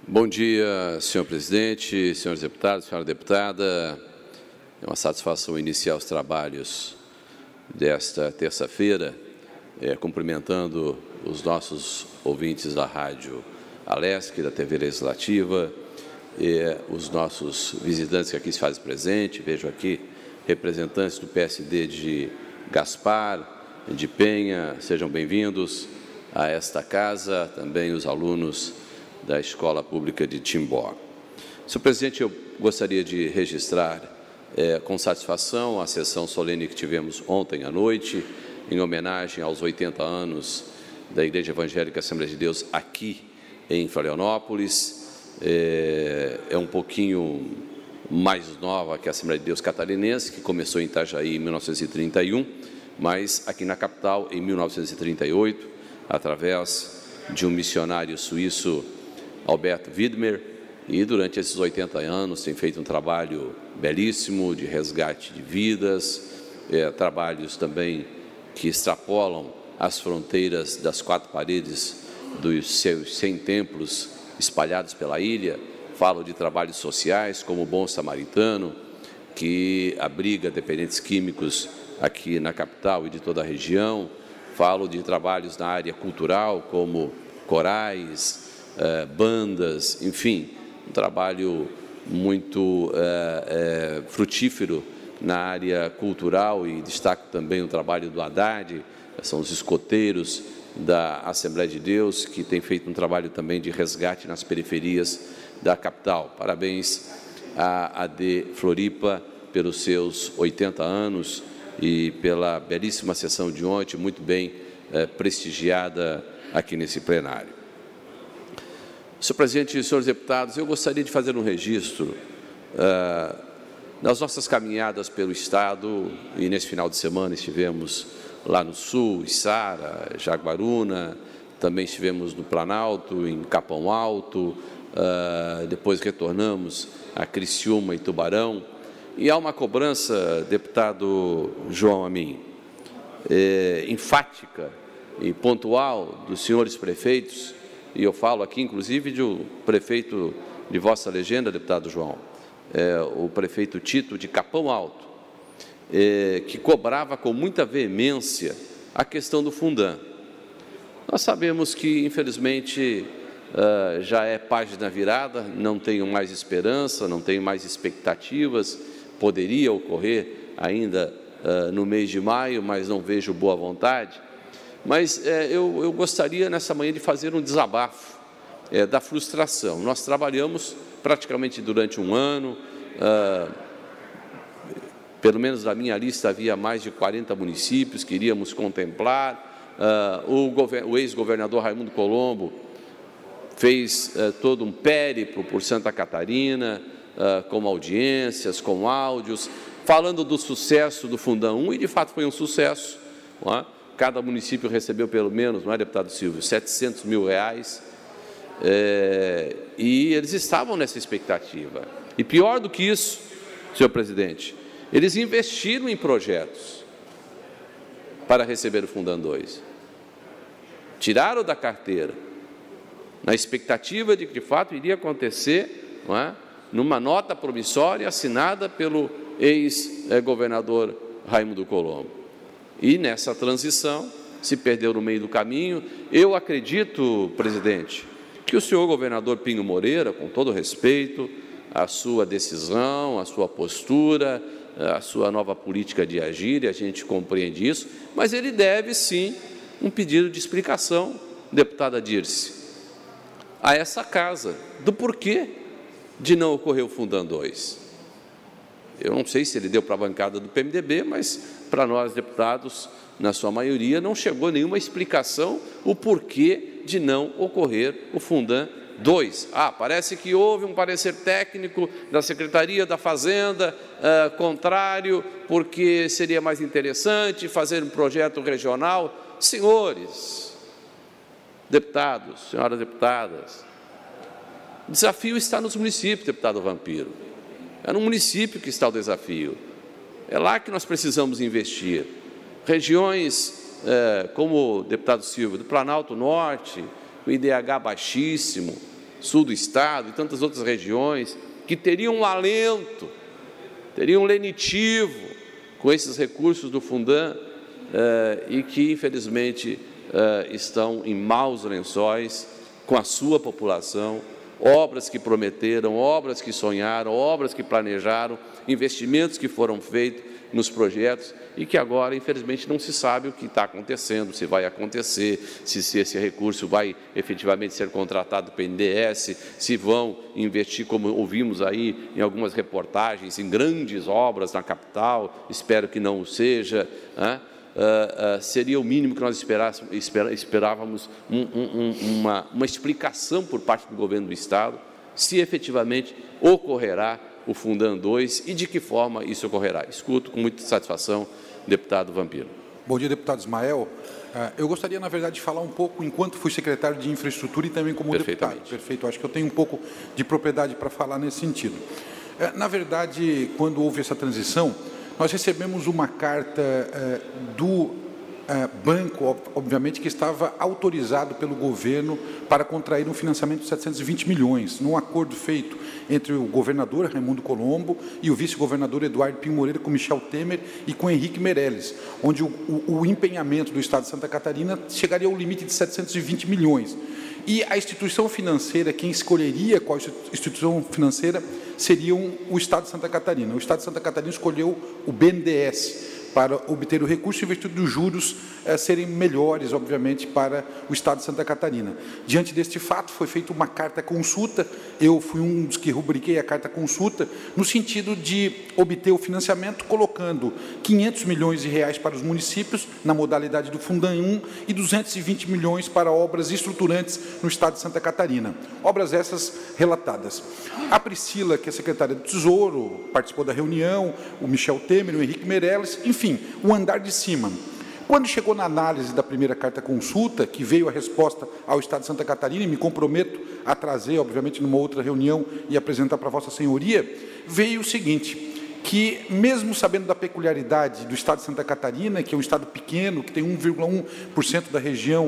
Bom dia, senhor presidente, senhores deputados, senhora deputada. É uma satisfação iniciar os trabalhos desta terça-feira, cumprimentando os nossos ouvintes da Rádio Alesc, da TV Legislativa, os nossos visitantes que aqui se fazem presente. Vejo aqui representantes do PSD de Gaspar, de Penha, sejam bem-vindos a esta casa, também os alunos da Escola Pública de Timbó. Senhor presidente, eu gostaria de registrar com satisfação a sessão solene que tivemos ontem à noite, em homenagem aos 80 anos da Igreja Evangélica Assembleia de Deus aqui em Florianópolis. É um pouquinho mais nova que a Assembleia de Deus Catarinense, que começou em Itajaí em 1931, mas aqui na capital em 1938, através de um missionário suíço, Alberto Widmer, e durante esses 80 anos tem feito um trabalho belíssimo de resgate de vidas, trabalhos também que extrapolam as fronteiras das quatro paredes dos seus 100 templos espalhados pela ilha. Falo de trabalhos sociais como o Bom Samaritano, que abriga dependentes químicos aqui na capital e de toda a região. Falo de trabalhos na área cultural como corais, bandas, enfim, um trabalho muito frutífero na área cultural, e destaco também o trabalho do Haddad, são os escoteiros da Assembleia de Deus, que tem feito um trabalho também de resgate nas periferias da capital. Parabéns à AD Floripa pelos seus 80 anos e pela belíssima sessão de ontem, muito bem prestigiada aqui nesse plenário. Senhor presidente e senhores deputados, eu gostaria de fazer um registro das nossas caminhadas pelo Estado, e nesse final de semana estivemos lá no Sul, Içara, Jaguaruna, também estivemos no Planalto, em Capão Alto, depois retornamos a Criciúma e Tubarão, e há uma cobrança, deputado João Amin, enfática e pontual dos senhores prefeitos, e eu falo aqui, inclusive, do prefeito de vossa legenda, deputado João, o prefeito Tito de Capão Alto, que cobrava com muita veemência a questão do Fundam. Nós sabemos que, infelizmente, já é página virada, não tenho mais esperança, não tenho mais expectativas, poderia ocorrer ainda no mês de maio, mas não vejo boa vontade. Mas eu gostaria, nessa manhã, de fazer um desabafo da frustração. Nós trabalhamos praticamente durante um ano, pelo menos na minha lista havia mais de 40 municípios que iríamos contemplar. O ex-governador Raimundo Colombo fez todo um périplo por Santa Catarina, com audiências, com áudios, falando do sucesso do Fundam 1, e de fato foi um sucesso, não é? Cada município recebeu pelo menos, não é, deputado Silvio, R$700 mil, e eles estavam nessa expectativa. E pior do que isso, senhor presidente, eles investiram em projetos para receber o Fundam 2. Tiraram da carteira, na expectativa de que, de fato, iria acontecer, não é, numa nota promissória assinada pelo ex-governador Raimundo Colombo. E nessa transição se perdeu no meio do caminho. Eu acredito, presidente, que o senhor governador Pinho Moreira, com todo respeito, a sua decisão, a sua postura, a sua nova política de agir, e a gente compreende isso, mas ele deve sim um pedido de explicação, deputada Dirce, a essa casa, do porquê de não ocorrer o Fundam 2. Eu não sei se ele deu para a bancada do PMDB, mas para nós, deputados, na sua maioria, não chegou nenhuma explicação o porquê de não ocorrer o Fundam 2. Parece que houve um parecer técnico da Secretaria da Fazenda contrário, porque seria mais interessante fazer um projeto regional. Senhores deputados, senhoras deputadas, o desafio está nos municípios, deputado Vampiro. É no município que está o desafio. É lá que nós precisamos investir. Regiões como o deputado Silvio, do Planalto Norte, o IDH baixíssimo, sul do estado e tantas outras regiões, que teriam um alento, teriam um lenitivo com esses recursos do Fundan e que, infelizmente, estão em maus lençóis com a sua população, obras que prometeram, obras que sonharam, obras que planejaram, investimentos que foram feitos nos projetos e que agora, infelizmente, não se sabe o que está acontecendo, se vai acontecer, se esse recurso vai efetivamente ser contratado pelo BNDES, se vão investir, como ouvimos aí em algumas reportagens, em grandes obras na capital, espero que não o seja, né? Seria o mínimo que nós esperávamos uma explicação por parte do governo do Estado, se efetivamente ocorrerá o Fundan 2 e de que forma isso ocorrerá. Escuto com muita satisfação, deputado Vampiro. Bom dia, deputado Ismael. Eu gostaria, na verdade, de falar um pouco, enquanto fui secretário de Infraestrutura e também como deputado. Perfeito. Acho que eu tenho um pouco de propriedade para falar nesse sentido. Na verdade, quando houve essa transição, nós recebemos uma carta do banco, obviamente, que estava autorizado pelo governo para contrair um financiamento de 720 milhões, num acordo feito entre o governador Raimundo Colombo e o vice-governador Eduardo Pinho Moreira com Michel Temer e com Henrique Meirelles, onde o empenhamento do Estado de Santa Catarina chegaria ao limite de 720 milhões. E a instituição financeira, quem escolheria qual instituição financeira, seria o Estado de Santa Catarina. O Estado de Santa Catarina escolheu o BNDES para obter o recurso em virtude dos juros serem melhores, obviamente, para o Estado de Santa Catarina. Diante deste fato, foi feita uma carta-consulta, eu fui um dos que rubriquei a carta-consulta, no sentido de obter o financiamento, colocando 500 milhões de reais para os municípios, na modalidade do Fundan 1, e 220 milhões para obras estruturantes no Estado de Santa Catarina. Obras essas relatadas. A Priscila, que é secretária do Tesouro, participou da reunião, o Michel Temer, o Henrique Meirelles, enfim, o andar de cima. Quando chegou na análise da primeira carta-consulta, que veio a resposta ao Estado de Santa Catarina, e me comprometo a trazer, obviamente, numa outra reunião e apresentar para Vossa Senhoria, veio o seguinte, que, mesmo sabendo da peculiaridade do Estado de Santa Catarina, que é um estado pequeno, que tem 1,1% da região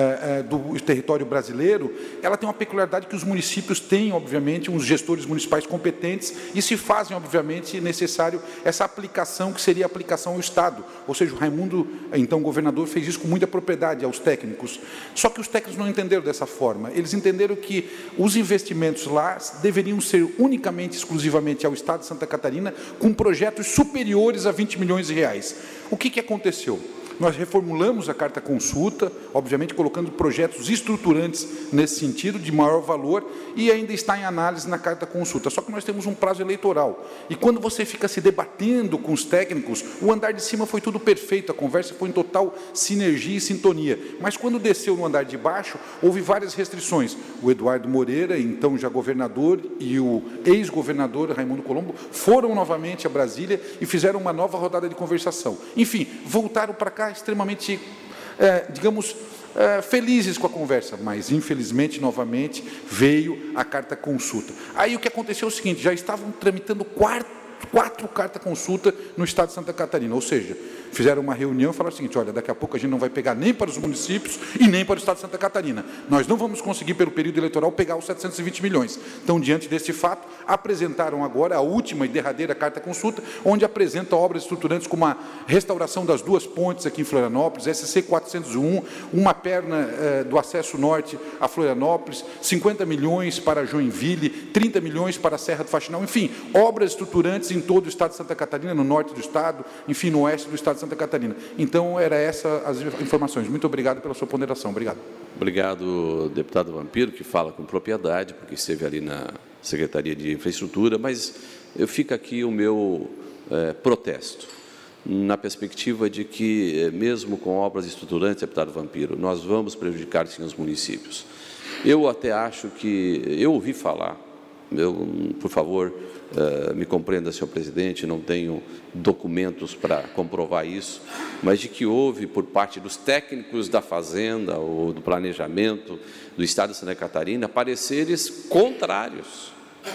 do território brasileiro, ela tem uma peculiaridade que os municípios têm, obviamente, uns gestores municipais competentes e se fazem, obviamente, necessário essa aplicação, que seria a aplicação ao Estado. Ou seja, o Raimundo, então governador, fez isso com muita propriedade aos técnicos. Só que os técnicos não entenderam dessa forma. Eles entenderam que os investimentos lá deveriam ser unicamente, exclusivamente ao Estado de Santa Catarina, com projetos superiores a 20 milhões de reais. O que aconteceu? Nós reformulamos a carta-consulta, obviamente colocando projetos estruturantes nesse sentido, de maior valor, e ainda está em análise na carta-consulta. Só que nós temos um prazo eleitoral. E quando você fica se debatendo com os técnicos, o andar de cima foi tudo perfeito, a conversa foi em total sinergia e sintonia. Mas quando desceu no andar de baixo, houve várias restrições. O Eduardo Moreira, então já governador, e o ex-governador Raimundo Colombo foram novamente a Brasília e fizeram uma nova rodada de conversação. Enfim, voltaram para cá extremamente, digamos, felizes com a conversa, mas, infelizmente, novamente, veio a carta-consulta. Aí o que aconteceu é o seguinte, já estavam tramitando quatro carta-consulta no Estado de Santa Catarina, ou seja, fizeram uma reunião e falaram o seguinte, olha, daqui a pouco a gente não vai pegar nem para os municípios e nem para o Estado de Santa Catarina. Nós não vamos conseguir, pelo período eleitoral, pegar os 720 milhões. Então, diante deste fato, apresentaram agora a última e derradeira carta-consulta, onde apresenta obras estruturantes como a restauração das duas pontes aqui em Florianópolis, SC 401, uma perna do acesso norte a Florianópolis, 50 milhões para Joinville, 30 milhões para a Serra do Faxinal, enfim, obras estruturantes em todo o Estado de Santa Catarina, no norte do Estado, enfim, no oeste do Estado de Santa Catarina. Então, era essa as informações. Muito obrigado pela sua ponderação. Obrigado. Obrigado, deputado Vampiro, que fala com propriedade, porque esteve ali na Secretaria de Infraestrutura, mas fica aqui o meu protesto, na perspectiva de que, mesmo com obras estruturantes, deputado Vampiro, nós vamos prejudicar, sim, os municípios. Eu até acho que, eu ouvi falar, por favor, me compreenda, senhor presidente, não tenho documentos para comprovar isso, mas de que houve, por parte dos técnicos da Fazenda ou do Planejamento do Estado de Santa Catarina, pareceres contrários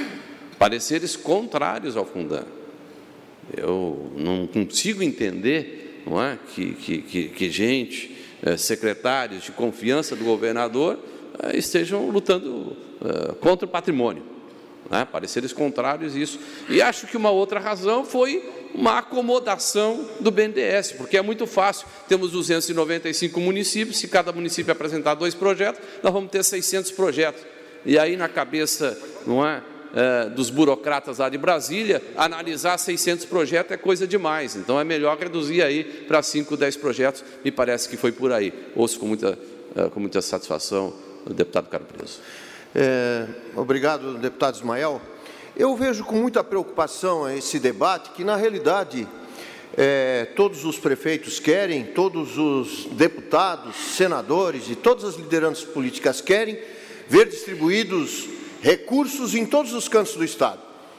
ao Fundan. Eu não consigo entender, não é, que gente, secretários de confiança do governador, estejam lutando contra o patrimônio, né? Pareceres contrários isso. E acho que uma outra razão foi uma acomodação do BNDES, porque é muito fácil, temos 295 municípios, se cada município apresentar 2 projetos, nós vamos ter 600 projetos. E aí, na cabeça, não é, dos burocratas lá de Brasília, analisar 600 projetos é coisa demais. Então, é melhor reduzir aí para 5, 10 projetos, me parece que foi por aí. Ouço com muita satisfação o deputado Carlos Preso. Obrigado, deputado Ismael. Eu vejo com muita preocupação esse debate, que, na realidade, todos os prefeitos querem, todos os deputados, senadores e todas as lideranças políticas querem ver distribuídos recursos em todos os cantos do Estado.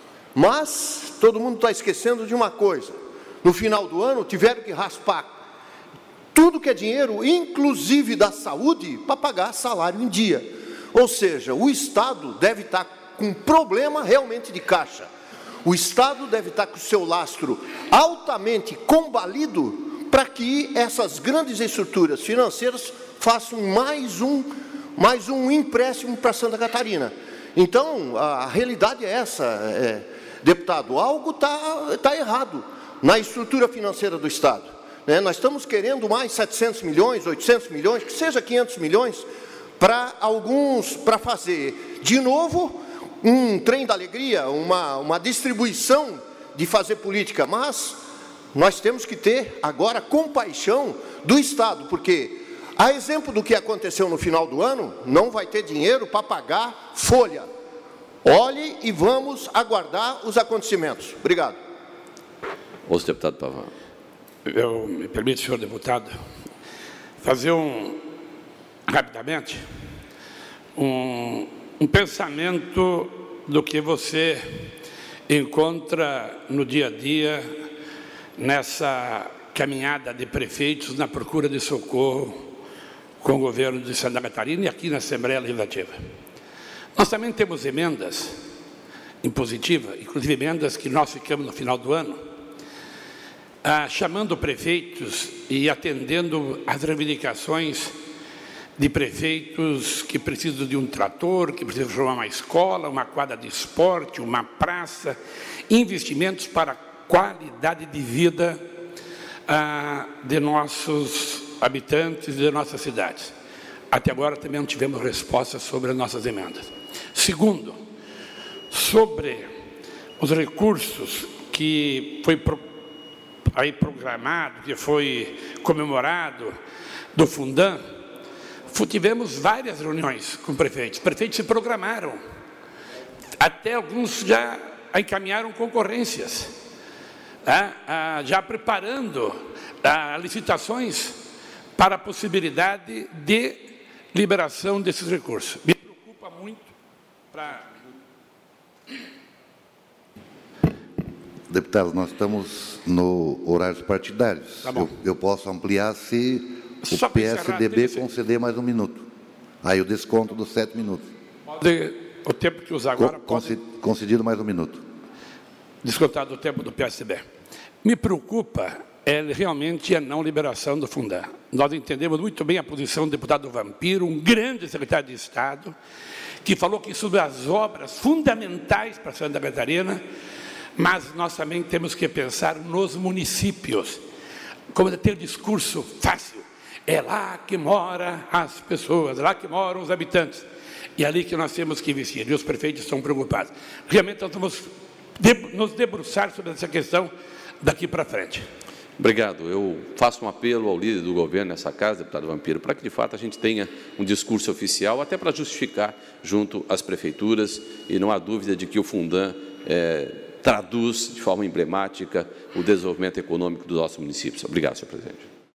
Mas todo mundo está esquecendo de uma coisa. No final do ano, tiveram que raspar tudo que é dinheiro, inclusive da saúde, para pagar salário em dia. Ou seja, o Estado deve estar com problema realmente de caixa. O Estado deve estar com o seu lastro altamente combalido para que essas grandes estruturas financeiras façam mais um empréstimo para Santa Catarina. Então, a realidade é essa, deputado, algo está errado na estrutura financeira do Estado. Nós estamos querendo mais 700 milhões, 800 milhões, que seja 500 milhões, para fazer, de novo, um trem da alegria, uma distribuição de fazer política, mas nós temos que ter agora compaixão do Estado, porque, a exemplo do que aconteceu no final do ano, não vai ter dinheiro para pagar folha. Olhe e vamos aguardar os acontecimentos. Obrigado. Ouço, deputado Pavão. Me permite, senhor deputado, fazer rapidamente um pensamento do que você encontra no dia a dia nessa caminhada de prefeitos na procura de socorro com o governo de Santa Catarina e aqui na Assembleia Legislativa. Nós também temos emendas impositivas, inclusive emendas que nós ficamos no final do ano, chamando prefeitos e atendendo às reivindicações de prefeitos que precisam de um trator, que precisam de uma escola, uma quadra de esporte, uma praça, investimentos para a qualidade de vida de nossos habitantes e de nossas cidades. Até agora também não tivemos resposta sobre as nossas emendas. Segundo, sobre os recursos que foi aí programado, que foi comemorado do Fundam, tivemos várias reuniões com prefeitos. Prefeitos se programaram, até alguns já encaminharam concorrências, já preparando licitações para a possibilidade de liberação desses recursos. Me preocupa muito para... Deputado, nós estamos no horário partidários. Tá bom. Eu posso ampliar se o PSDB conceder mais um minuto. Aí o desconto dos 7 minutos. O tempo que usar agora concedido mais um minuto. Descontado o tempo do PSDB. Me preocupa realmente a não liberação do Fundam. Nós entendemos muito bem a posição do deputado Vampiro, um grande secretário de Estado, que falou que sobre as obras fundamentais para Santa Catarina, mas nós também temos que pensar nos municípios. Como tem o discurso fácil, é lá que moram as pessoas, é lá que moram os habitantes. E é ali que nós temos que investir, e os prefeitos estão preocupados. Realmente nós vamos nos debruçar sobre essa questão daqui para frente. Obrigado. Eu faço um apelo ao líder do governo nessa casa, deputado Vampiro, para que, de fato, a gente tenha um discurso oficial, até para justificar junto às prefeituras, e não há dúvida de que o Fundam traduz de forma emblemática o desenvolvimento econômico dos nossos municípios. Obrigado, senhor presidente.